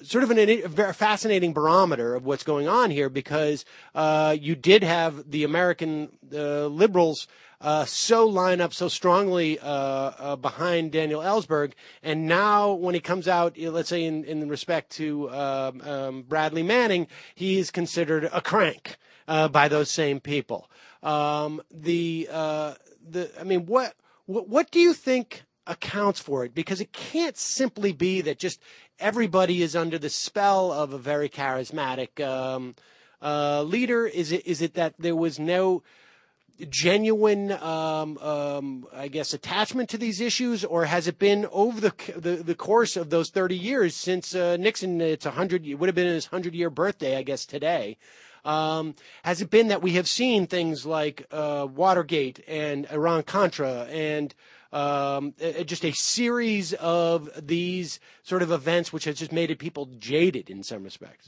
sort of an, a very fascinating barometer of what's going on here, because uh, you did have the American uh, liberals uh, so line up so strongly uh, uh, behind Daniel Ellsberg, and now when he comes out, let's say in, in respect to um, um, Bradley Manning, he is considered a crank uh, by those same people. Um, the uh, the I mean, what what what do you think accounts for it? Because it can't simply be that just everybody is under the spell of a very charismatic um, uh, leader. Is it is it that there was no genuine, um, um, I guess, attachment to these issues, or has it been over the the, the course of those thirty years since uh, Nixon? It's a hundred. It would have been his hundred year birthday, I guess, today. Um, has it been that we have seen things like uh, Watergate and Iran-Contra and um, just a series of these sort of events which has just made people jaded in some respects?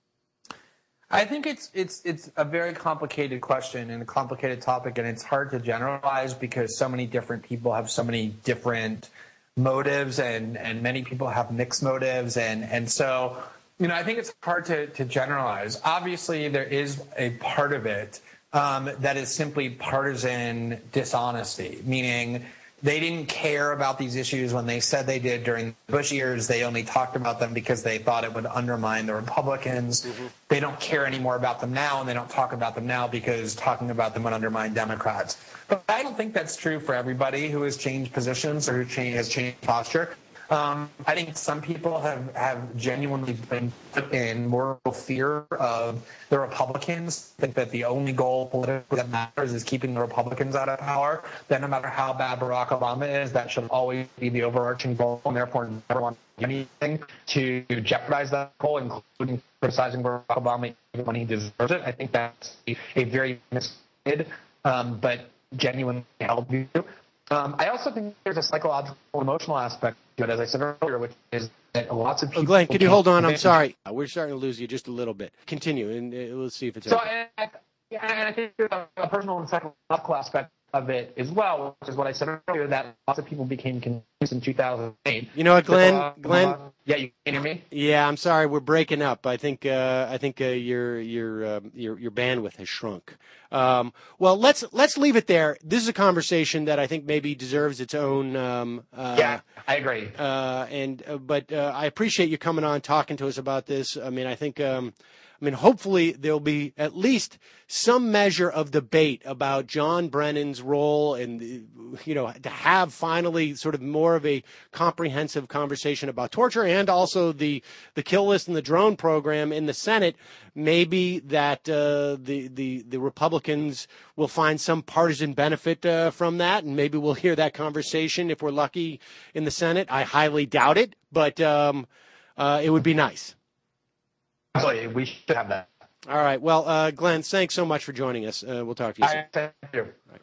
I think it's it's it's a very complicated question and a complicated topic, and it's hard to generalize because so many different people have so many different motives, and, and many people have mixed motives, and, and so you know, I think it's hard to, to generalize. Obviously, there is a part of it um, that is simply partisan dishonesty, meaning they didn't care about these issues when they said they did during the Bush years. They only talked about them because they thought it would undermine the Republicans. Mm-hmm. They don't care anymore about them now, and they don't talk about them now because talking about them would undermine Democrats. But I don't think that's true for everybody who has changed positions or who change, has changed posture. Um, I think some people have, have genuinely been put in moral fear of the Republicans, think that the only goal politically that matters is keeping the Republicans out of power, that no matter how bad Barack Obama is, that should always be the overarching goal, and therefore never want to do anything to jeopardize that goal, including criticizing Barack Obama even when he deserves it. I think that's a, a very misguided um, but genuinely held view. Um, I also think there's a psychological, emotional aspect to it, as I said earlier, which is that lots of people. Oh, Glenn, can you hold on? I'm sorry. We're starting to lose you just a little bit. Continue, and uh, let's see if it's so. okay. I, I, and I think there's a, a personal and psychological aspect of it as well, which is what I said earlier, that lots of people became confused in two thousand eight. You know what, Glenn? Uh, Glenn? Uh, yeah, you can hear me? Yeah, I'm sorry, we're breaking up. I think uh, I think uh, your your uh, your your bandwidth has shrunk. Um, well, let's let's leave it there. This is a conversation that I think maybe deserves its own. Um, uh, yeah, I agree. Uh, and uh, but uh, I appreciate you coming on, talking to us about this. I mean, I think. Um, I mean, hopefully there'll be at least some measure of debate about John Brennan's role, and, you know, to have finally sort of more of a comprehensive conversation about torture, and also the, the kill list and the drone program in the Senate. Maybe that uh, the, the, the Republicans will find some partisan benefit uh, from that, and maybe we'll hear that conversation if we're lucky in the Senate. I highly doubt it, but um, uh, it would be nice. Absolutely, we should have that. All right. Well, uh, Glenn, thanks so much for joining us. Uh, we'll talk to you soon. Thank you.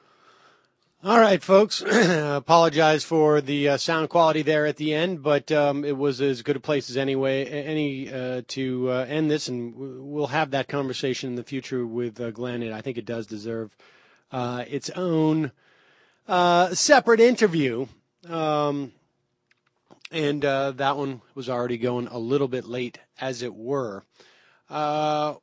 All right, folks. Apologize for the uh, sound quality there at the end, but um, it was as good a place as anyway, any uh, to uh, end this, and we'll have that conversation in the future with uh, Glenn. And I think it does deserve uh, its own uh, separate interview. Um, and uh, that one was already going a little bit late, as it were. Uh,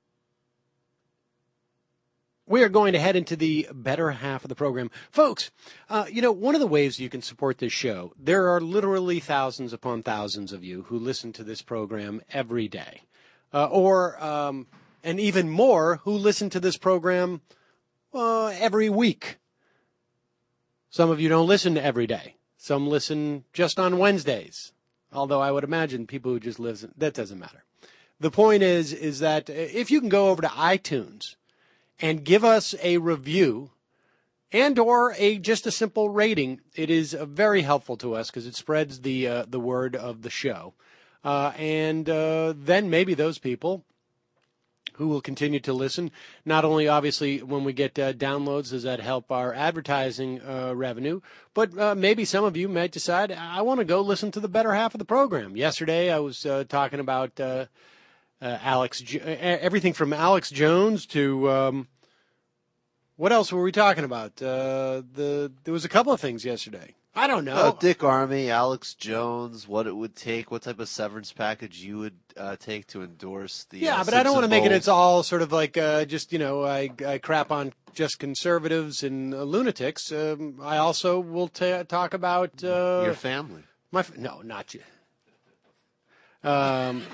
we are going to head into the better half of the program. Folks, uh, you know, one of the ways you can support this show, there are literally thousands upon thousands of you who listen to this program every day. Uh, or, um, and even more, who listen to this program uh, every week. Some of you don't listen every day. Some listen just on Wednesdays. Although I would imagine people who just listen, that doesn't matter. The point is, is that if you can go over to iTunes and give us a review and or a just a simple rating, it is uh, very helpful to us because it spreads the uh, the word of the show. Uh, and uh, then maybe those people who will continue to listen, not only obviously when we get uh, downloads, does that help our advertising uh, revenue, but uh, maybe some of you might decide, I want to go listen to the better half of the program. Yesterday I was uh, talking about uh, uh, Alex, everything from Alex Jones to, um, what else were we talking about? Uh, the There was a couple of things yesterday. I don't know. Uh, Dick Armey, Alex Jones, what it would take, what type of severance package you would uh, take to endorse the. Yeah, uh, but I don't want to make it. Bowls. It's all sort of like uh, just you know I, I crap on just conservatives and uh, lunatics. Um, I also will ta talk about uh, your family. My f- no, not you. Um,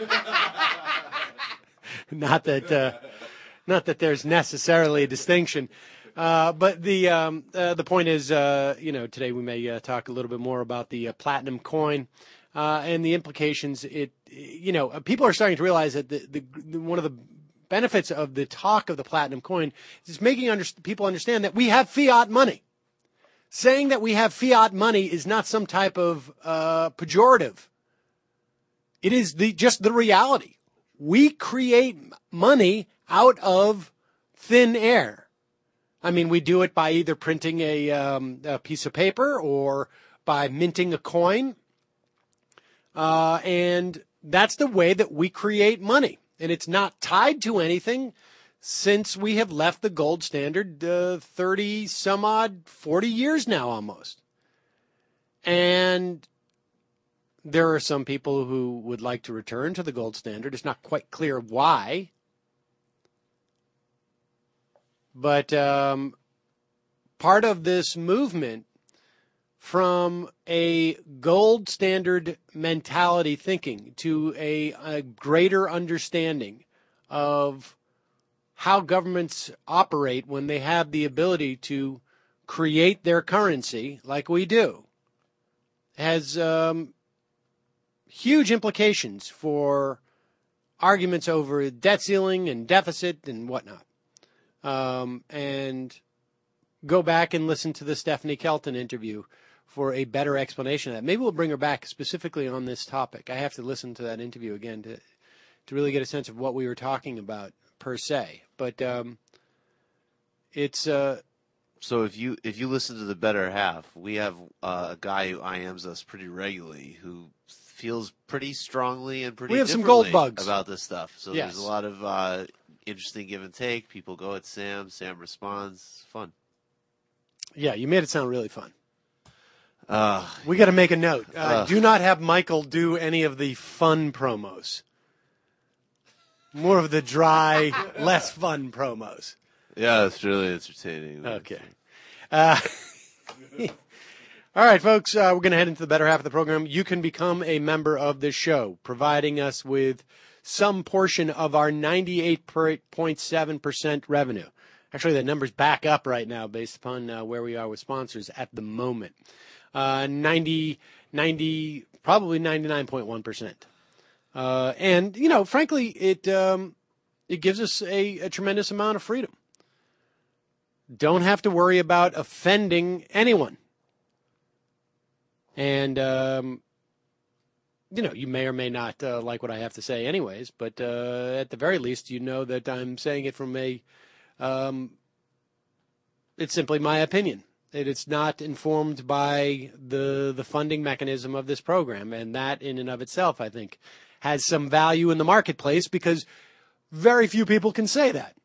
not that uh, not that there's necessarily a distinction. Uh, but the um, uh, the point is, uh, you know, today we may uh, talk a little bit more about the uh, platinum coin uh, and the implications. It, you know, people are starting to realize that the, the, the one of the benefits of the talk of the platinum coin is making under, people understand that we have fiat money. Saying that we have fiat money is not some type of uh, pejorative. It is the just the reality. We create money out of thin air. I mean, we do it by either printing a, um, a piece of paper or by minting a coin. Uh, and that's the way that we create money. And it's not tied to anything since we have left the gold standard uh, thirty some odd, forty years now almost. And there are some people who would like to return to the gold standard. It's not quite clear why. But um, part of this movement from a gold standard mentality thinking to a, a greater understanding of how governments operate when they have the ability to create their currency like we do has um, huge implications for arguments over debt ceiling and deficit and whatnot. Um, and go back and listen to the Stephanie Kelton interview for a better explanation of that. Maybe we'll bring her back specifically on this topic. I have to listen to that interview again to to really get a sense of what we were talking about per se. But um, it's uh, so if you if you listen to the better half, we have uh, a guy who I Ms us pretty regularly who feels pretty strongly and pretty we have some gold differently bugs about this stuff. So yes. There's a lot of uh, interesting give and take. People go at Sam. Sam responds. It's fun. Yeah, you made it sound really fun. Uh, we got to make a note. Uh, uh, do not have Michael do any of the fun promos. More of the dry, less fun promos. Yeah, it's really entertaining. Okay. Uh, all right, folks, uh, we're going to head into the better half of the program. You can become a member of this show, providing us with some portion of our ninety-eight point seven percent revenue. Actually, the number's back up right now based upon uh, where we are with sponsors at the moment. Uh, ninety, ninety, probably ninety-nine point one percent. Uh, and, you know, frankly, it um, it gives us a, a tremendous amount of freedom. Don't have to worry about offending anyone. And, um, you know, you may or may not uh, like what I have to say anyways, but uh, at the very least, you know that I'm saying it from a, um, it's simply my opinion. It, it's not informed by the the funding mechanism of this program, and that in and of itself, I think, has some value in the marketplace because very few people can say that.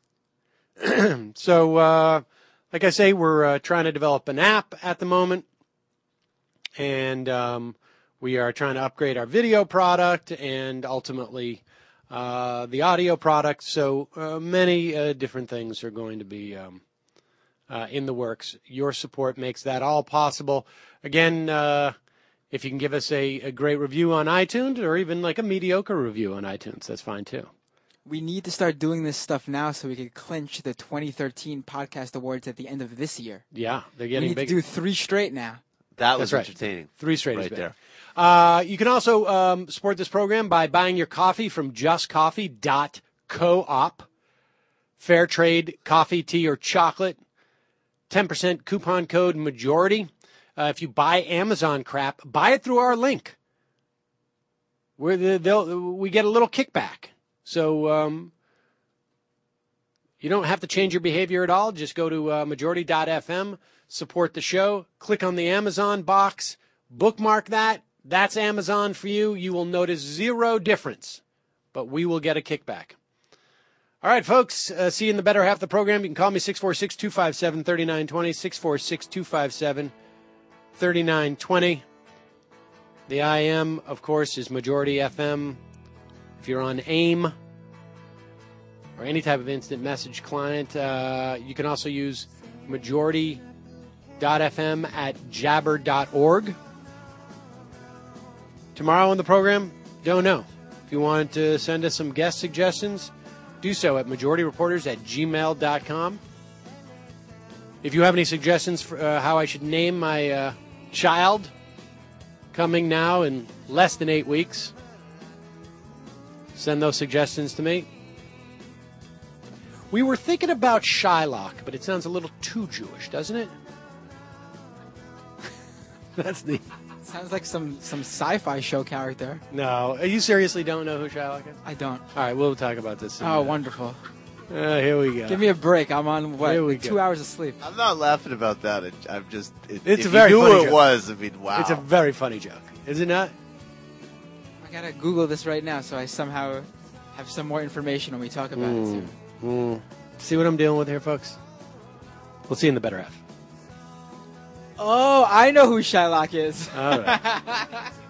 So, uh, like I say, we're uh, trying to develop an app at the moment, and um, we are trying to upgrade our video product and ultimately uh, the audio product. So uh, many uh, different things are going to be um, uh, in the works. Your support makes that all possible. Again, uh, if you can give us a, a great review on iTunes or even like a mediocre review on iTunes, that's fine too. We need to start doing this stuff now so we can clinch the twenty thirteen podcast awards at the end of this year. Yeah, they're getting we need bigger. to do three straight now. That was That's right. entertaining. Three straight right is big. there. Uh, you can also um, support this program by buying your coffee from just coffee dot coop. Fair trade coffee, tea, or chocolate. ten percent coupon code majority. Uh, if you buy Amazon crap, buy it through our link. Where the, they'll, we get a little kickback. So um, you don't have to change your behavior at all. Just go to uh, majority dot f m, support the show, click on the Amazon box, bookmark that. That's Amazon for you. You will notice zero difference, but we will get a kickback. All right, folks, uh, see you in the better half of the program. You can call me six four six, two five seven, three nine two zero, six four six, two five seven, thirty-nine twenty. The I M, of course, is Majority F M. If you're on AIM or any type of instant message client, uh, you can also use majority dot f m at jabber dot org. Tomorrow on the program, don't know. If you want to send us some guest suggestions, do so at majorityreporters at gmail dot com. If you have any suggestions for uh, how I should name my uh, child, coming now in less than eight weeks, send those suggestions to me. We were thinking about Shylock, but it sounds a little too Jewish, doesn't it? That's the... Sounds like some, some sci-fi show character. No. You seriously don't know who Shylock is? I don't. All right, we'll talk about this. Oh, wonderful. Uh, here we go. Give me a break. I'm on, what, Here we two go. hours of sleep. I'm not laughing about that. It, I'm just. It, It's if a very you knew funny who it joke. was, I mean, wow. It's a very funny joke, is it not? I gotta Google this right now so I somehow have some more information when we talk about it soon. Mm. See what I'm dealing with here, folks? We'll see you in the better half. Oh, I know who Shylock is. All right.